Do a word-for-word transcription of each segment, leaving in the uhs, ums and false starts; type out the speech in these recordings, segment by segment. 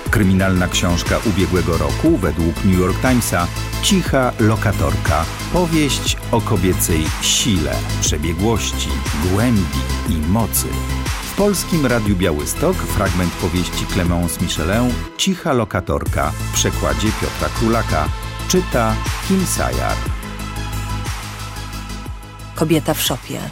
Kryminalna książka ubiegłego roku według New York Timesa Cicha lokatorka. Powieść o kobiecej sile, przebiegłości, głębi i mocy. W Polskim Radiu Białystok fragment powieści Clémence Michelet Cicha lokatorka w przekładzie Piotra Królaka. Czyta Kim Sayar. Kobieta w szopie.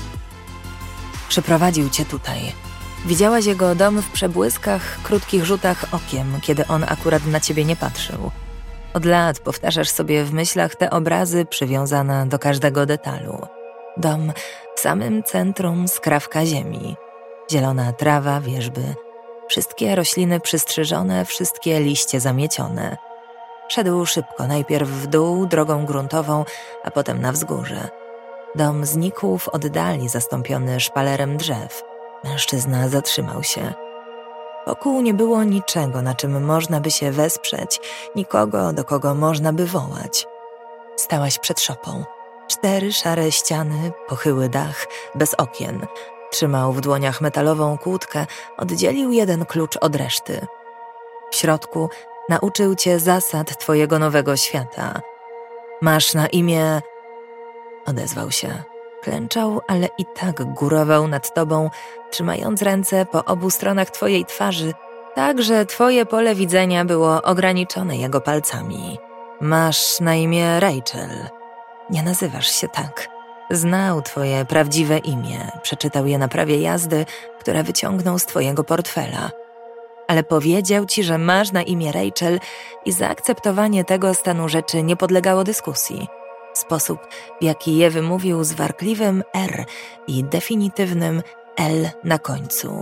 Przyprowadził cię tutaj. Widziałaś jego dom w przebłyskach, krótkich rzutach okiem, kiedy on akurat na ciebie nie patrzył. Od lat powtarzasz sobie w myślach te obrazy przywiązane do każdego detalu. Dom w samym centrum skrawka ziemi. Zielona trawa, wierzby. Wszystkie rośliny przystrzyżone, wszystkie liście zamiecione. Szedł szybko, najpierw w dół, drogą gruntową, a potem na wzgórze. Dom znikł w oddali, zastąpiony szpalerem drzew. Mężczyzna zatrzymał się. Wokół nie było niczego, na czym można by się wesprzeć, nikogo, do kogo można by wołać. Stałaś przed szopą. Cztery szare ściany, pochyły dach, bez okien. Trzymał w dłoniach metalową kłódkę, oddzielił jeden klucz od reszty. W środku nauczył cię zasad twojego nowego świata. Masz na imię... Odezwał się. Klęczał, ale i tak górował nad tobą, trzymając ręce po obu stronach twojej twarzy, tak, że twoje pole widzenia było ograniczone jego palcami. Masz na imię Rachel. Nie nazywasz się tak. Znał twoje prawdziwe imię, przeczytał je na prawie jazdy, które wyciągnął z twojego portfela. Ale powiedział ci, że masz na imię Rachel i zaakceptowanie tego stanu rzeczy nie podlegało dyskusji. Sposób, w jaki je wymówił z warkliwym R i definitywnym L na końcu.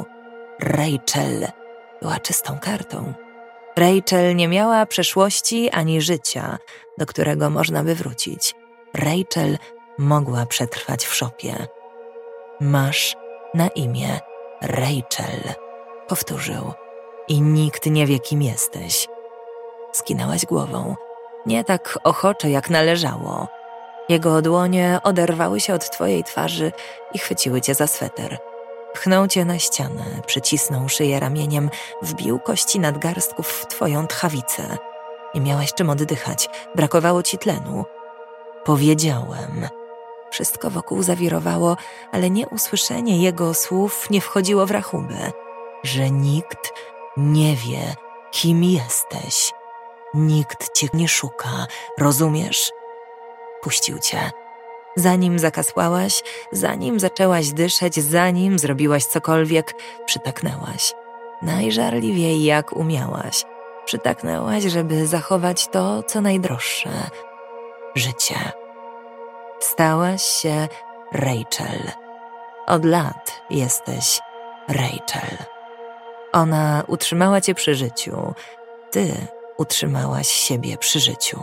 Rachel była czystą kartą. Rachel nie miała przeszłości ani życia, do którego można by wrócić. Rachel mogła przetrwać w szopie. Masz na imię Rachel, powtórzył. I nikt nie wie, kim jesteś. Skinęłaś głową, nie tak ochoczo, jak należało. Jego dłonie oderwały się od twojej twarzy i chwyciły cię za sweter. Pchnął cię na ścianę, przycisnął szyję ramieniem, wbił kości nadgarstków w twoją tchawicę. Nie miałaś czym oddychać, brakowało ci tlenu. Powiedziałem. Wszystko wokół zawirowało, ale nieusłyszenie jego słów nie wchodziło w rachubę. Że nikt nie wie, kim jesteś. Nikt cię nie szuka, rozumiesz? Puścił cię. Zanim zakasłałaś, zanim zaczęłaś dyszeć, zanim zrobiłaś cokolwiek, przytaknęłaś. Najżarliwiej jak umiałaś. Przytaknęłaś, żeby zachować to, co najdroższe. Życie. Stałaś się Rachel. Od lat jesteś Rachel. Ona utrzymała cię przy życiu. Ty utrzymałaś siebie przy życiu.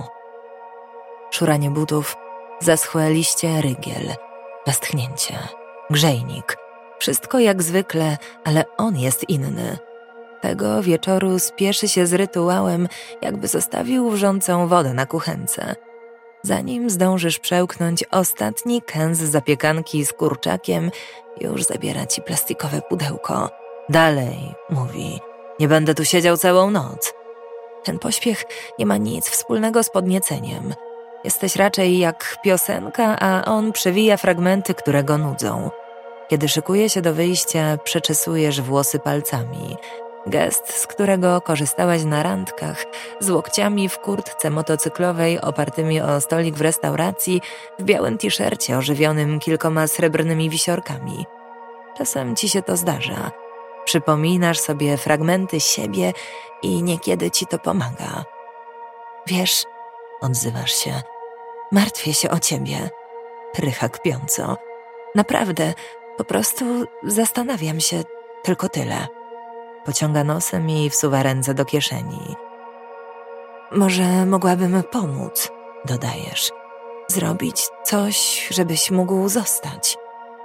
Szuranie butów, zaschłe liście rygiel, westchnięcie, grzejnik. Wszystko jak zwykle, ale on jest inny. Tego wieczoru spieszy się z rytuałem, jakby zostawił wrzącą wodę na kuchence. Zanim zdążysz przełknąć ostatni kęs zapiekanki z kurczakiem, już zabiera ci plastikowe pudełko. Dalej, mówi, nie będę tu siedział całą noc. Ten pośpiech nie ma nic wspólnego z podnieceniem. Jesteś raczej jak piosenka, a on przewija fragmenty, które go nudzą. Kiedy szykuje się do wyjścia, przeczesujesz włosy palcami. Gest, z którego korzystałaś na randkach, z łokciami w kurtce motocyklowej opartymi o stolik w restauracji, w białym t-shircie ożywionym kilkoma srebrnymi wisiorkami. Czasem ci się to zdarza. Przypominasz sobie fragmenty siebie i niekiedy ci to pomaga. Wiesz, odzywasz się, martwię się o ciebie. Prycha kpiąco. Naprawdę, po prostu zastanawiam się, tylko tyle. Pociąga nosem i wsuwa ręce do kieszeni. Może mogłabym pomóc, dodajesz. Zrobić coś, żebyś mógł zostać.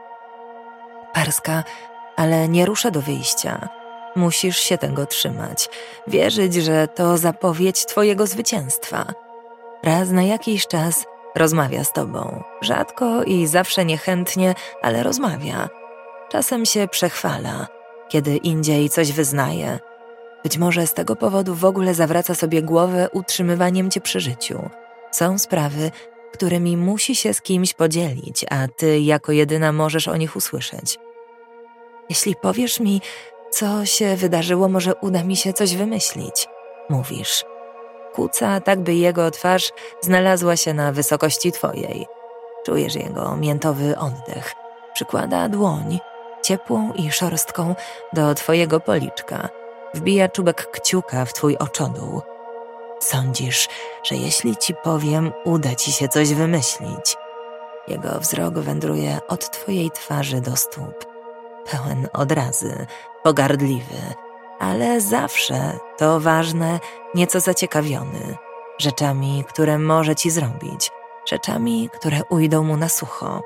Parska, ale nie rusza do wyjścia. Musisz się tego trzymać. Wierzyć, że to zapowiedź twojego zwycięstwa. Raz na jakiś czas rozmawia z tobą. Rzadko i zawsze niechętnie, ale rozmawia. Czasem się przechwala. Kiedy indziej coś wyznaje. Być może z tego powodu w ogóle zawraca sobie głowę utrzymywaniem cię przy życiu. Są sprawy, którymi musi się z kimś podzielić, a ty jako jedyna możesz o nich usłyszeć. Jeśli powiesz mi, co się wydarzyło, może uda mi się coś wymyślić, mówisz. Kuca, tak by jego twarz znalazła się na wysokości twojej. Czujesz jego miętowy oddech. Przykłada dłoń, ciepłą i szorstką, do twojego policzka. Wbija czubek kciuka w twój oczodół. Sądzisz, że jeśli ci powiem, uda ci się coś wymyślić. Jego wzrok wędruje od twojej twarzy do stóp. Pełen odrazy, pogardliwy, ale zawsze, to ważne, nieco zaciekawiony. Rzeczami, które może ci zrobić. Rzeczami, które ujdą mu na sucho.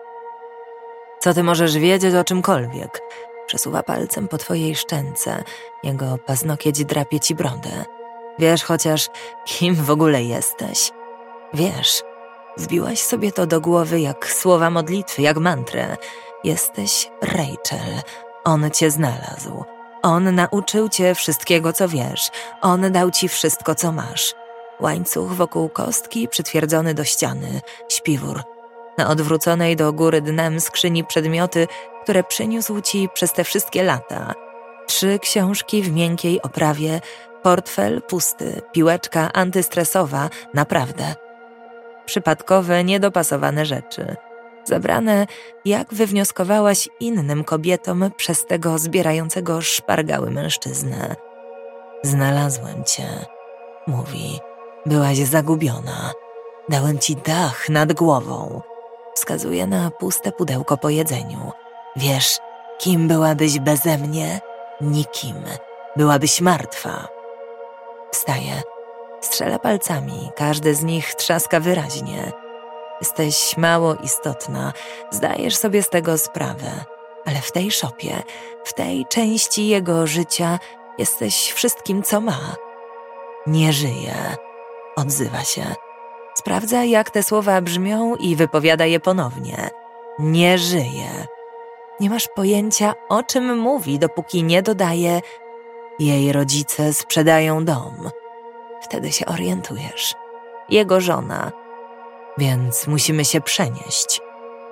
Co ty możesz wiedzieć o czymkolwiek? Przesuwa palcem po twojej szczęce. Jego paznokieć drapie ci brodę. Wiesz chociaż, kim w ogóle jesteś? Wiesz, wbiłaś sobie to do głowy jak słowa modlitwy, jak mantrę. Jesteś Rachel. On cię znalazł. On nauczył cię wszystkiego, co wiesz. On dał ci wszystko, co masz. Łańcuch wokół kostki przytwierdzony do ściany. Śpiwór. Na odwróconej do góry dnem skrzyni przedmioty, które przyniósł ci przez te wszystkie lata. Trzy książki w miękkiej oprawie, portfel pusty, piłeczka antystresowa, naprawdę. Przypadkowe, niedopasowane rzeczy. Zabrane, jak wywnioskowałaś, innym kobietom przez tego zbierającego szpargały mężczyznę. Znalazłem cię, mówi. Byłaś zagubiona. Dałem ci dach nad głową. Wskazuje na puste pudełko po jedzeniu. Wiesz, kim byłabyś beze mnie? Nikim. Byłabyś martwa. Wstaje. Strzela palcami. Każdy z nich trzaska wyraźnie. Jesteś mało istotna. Zdajesz sobie z tego sprawę. Ale w tej szopie, w tej części jego życia jesteś wszystkim, co ma. Nie żyje. Odzywa się. Sprawdza, jak te słowa brzmią i wypowiada je ponownie. Nie żyje. Nie masz pojęcia, o czym mówi, dopóki nie dodaje: jej rodzice sprzedają dom. Wtedy się orientujesz. Jego żona. Więc musimy się przenieść.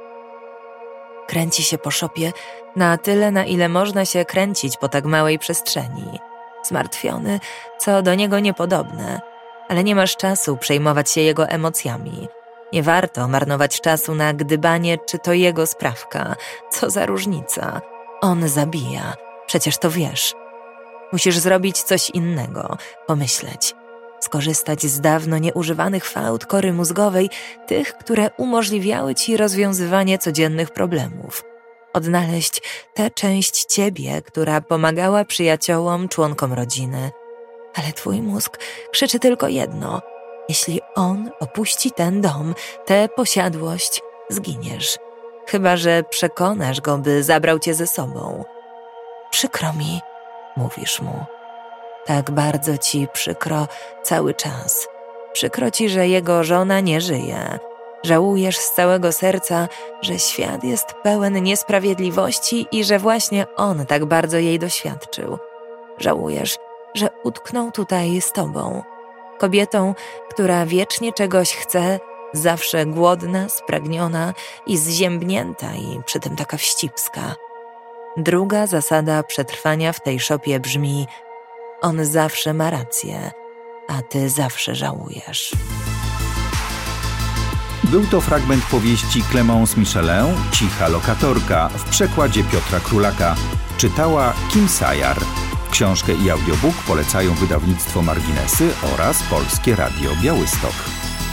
Kręci się po szopie na tyle, na ile można się kręcić po tak małej przestrzeni. Zmartwiony, co do niego niepodobne. Ale nie masz czasu przejmować się jego emocjami. Nie warto marnować czasu na gdybanie, czy to jego sprawka. Co za różnica. On zabija. Przecież to wiesz. Musisz zrobić coś innego. Pomyśleć. Skorzystać z dawno nieużywanych fałd kory mózgowej, tych, które umożliwiały ci rozwiązywanie codziennych problemów. Odnaleźć tę część ciebie, która pomagała przyjaciołom, członkom rodziny. Ale twój mózg krzyczy tylko jedno. Jeśli on opuści ten dom, tę posiadłość, zginiesz. Chyba że przekonasz go, by zabrał cię ze sobą. Przykro mi, mówisz mu. Tak bardzo ci przykro cały czas. Przykro ci, że jego żona nie żyje. Żałujesz z całego serca, że świat jest pełen niesprawiedliwości i że właśnie on tak bardzo jej doświadczył. Żałujesz, że utknął tutaj z tobą. Kobietą, która wiecznie czegoś chce, zawsze głodna, spragniona i zziębnięta i przy tym taka wścibska. Druga zasada przetrwania w tej szopie brzmi: on zawsze ma rację, a ty zawsze żałujesz. Był to fragment powieści Clémence Michelet, Cicha lokatorka, w przekładzie Piotra Królaka. Czytała Kim Sajar. Książkę i audiobook polecają wydawnictwo Marginesy oraz Polskie Radio Białystok.